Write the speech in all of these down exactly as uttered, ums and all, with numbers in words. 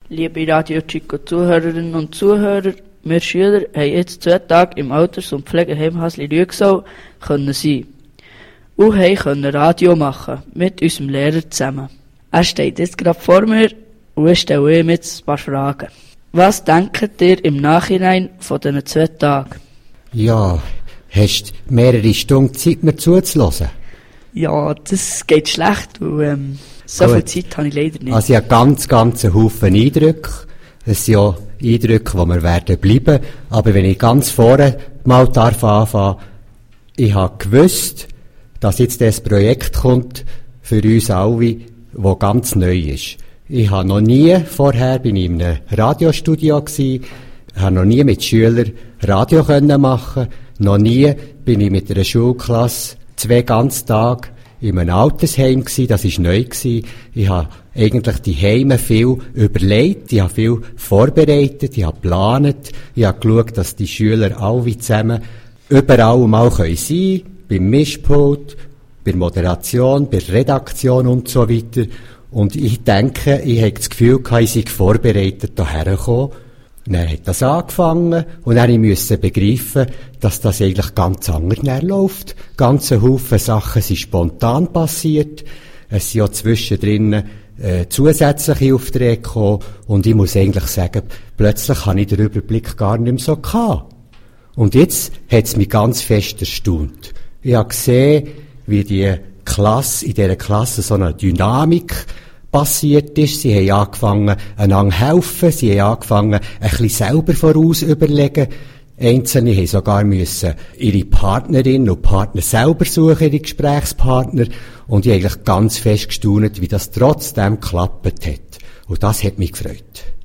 Liebe Radio Chico Zuhörerinnen und Zuhörer, wir Schüler haben jetzt zwei Tage im Alters- und Pflegeheim Hasli-Rüegsau können sein und haben können Radio machen mit unserem Lehrer zusammen. Er steht jetzt gerade vor mir und ich stelle ihm jetzt ein paar Fragen. Was denkt ihr im Nachhinein von diesen zwei Tagen? Ja, hast du mehrere Stunden Zeit, mir zuzuhören? Ja, das geht schlecht, weil ähm, so Gut. viel Zeit habe ich leider nicht. Also ich habe ganz, ganz einen Haufen Eindrücke. Es sind ja Eindrücke, die wir werden bleiben. Aber wenn ich ganz vorne mal darf anfangen, ich habe gewusst, dass jetzt das Projekt kommt für uns alle, das ganz neu ist. Ich habe noch nie vorher, bin ich in einem Radiostudio gewesen, habe noch nie mit Schülern Radio können machen, noch nie bin ich mit einer Schulklasse zwei ganze Tage in einem Altersheim gewesen, das war neu gewesen. Ich habe eigentlich die Heime viel überlegt, ich habe viel vorbereitet, ich habe geplant, ich habe geschaut, dass die Schüler alle zusammen überall mal sein können, beim Mischpult, bei der Moderation, bei der Redaktion und so weiter. Und ich denke, ich habe das Gefühl gehabt, ich sei vorbereitet hierher gekommen. Dann hat das angefangen und dann musste ich begreifen, dass das eigentlich ganz anders läuft. Ganze Haufen Sachen sind spontan passiert. Es sind ja zwischendrin äh, zusätzliche Aufträge gekommen und ich muss eigentlich sagen, plötzlich habe ich den Überblick gar nicht mehr so gehabt. Und jetzt hat es mich ganz fest erstaunt. Ich habe gesehen, wie die Klasse, in dieser Klasse so eine Dynamik passiert ist. Sie haben angefangen, einander helfen. Sie haben angefangen, ein bisschen selber voraus überlegen. Einzelne haben sogar müssen ihre Partnerinnen und Partner selber suchen, ihre Gesprächspartner. Und ich habe eigentlich ganz fest gestaunt, wie das trotzdem geklappt hat. Und das hat mich gefreut.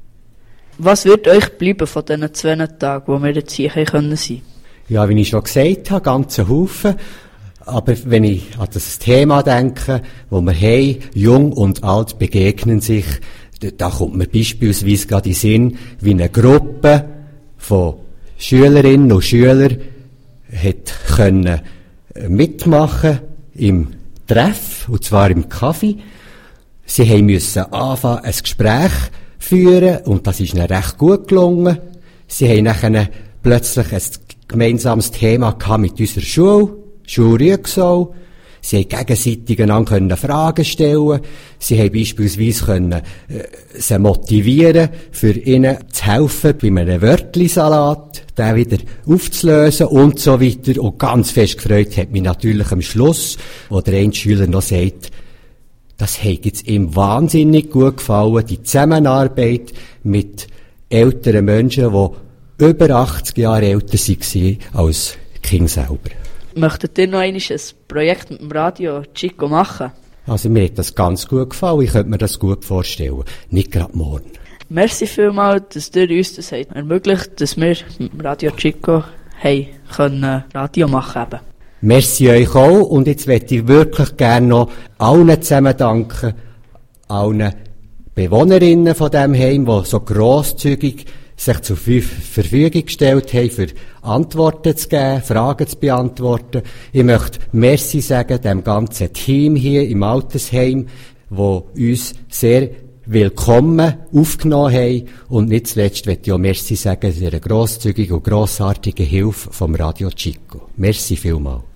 Was wird euch bleiben von diesen zwei Tagen, wo wir jetzt hier sein können? Ja, wie ich schon gesagt habe, ganze Haufen. Aber wenn ich an das Thema denke, wo wir haben, jung und alt begegnen sich, da kommt mir beispielsweise gerade in den Sinn, wie eine Gruppe von Schülerinnen und Schülern hat können mitmachen im Treff, und zwar im Kaffee. Sie haben müssen anfangen, ein Gespräch führen, und das ist ihnen recht gut gelungen. Sie haben nachher plötzlich ein gemeinsames Thema gehabt mit unserer Schule, Schule Rüegsau. Sie haben gegenseitig einander Fragen stellen. Sie haben beispielsweise können, äh, sie motivieren, für ihnen zu helfen bei einem Wörtlisalat, den wieder aufzulösen und so weiter. Und ganz fest gefreut hat mich natürlich am Schluss, wo der eine Schüler noch sagt, das hat jetzt ihm wahnsinnig gut gefallen, die Zusammenarbeit mit älteren Menschen, die über achtzig Jahre älter waren als King selber. Möchtet ihr noch einmal ein Projekt mit dem Radio Chico machen? Also mir hat das ganz gut gefallen, ich könnte mir das gut vorstellen. Nicht gerade morgen. Merci vielmals, dass ihr uns das habt ermöglicht, dass wir mit dem Radio Chico haben können Radio machen können. Merci euch auch, und jetzt möchte ich wirklich gerne noch allen zusammen danken, allen Bewohnerinnen von diesem Heim, die so grosszügig sich zur Verfügung gestellt haben, für Antworten zu geben, Fragen zu beantworten. Ich möchte Merci sagen dem ganzen Team hier im Altersheim, wo uns sehr willkommen aufgenommen haben. Und nicht zuletzt möchte ich auch Merci sagen der grosszügigen und grossartigen Hilfe vom Radio Chico. Merci vielmals.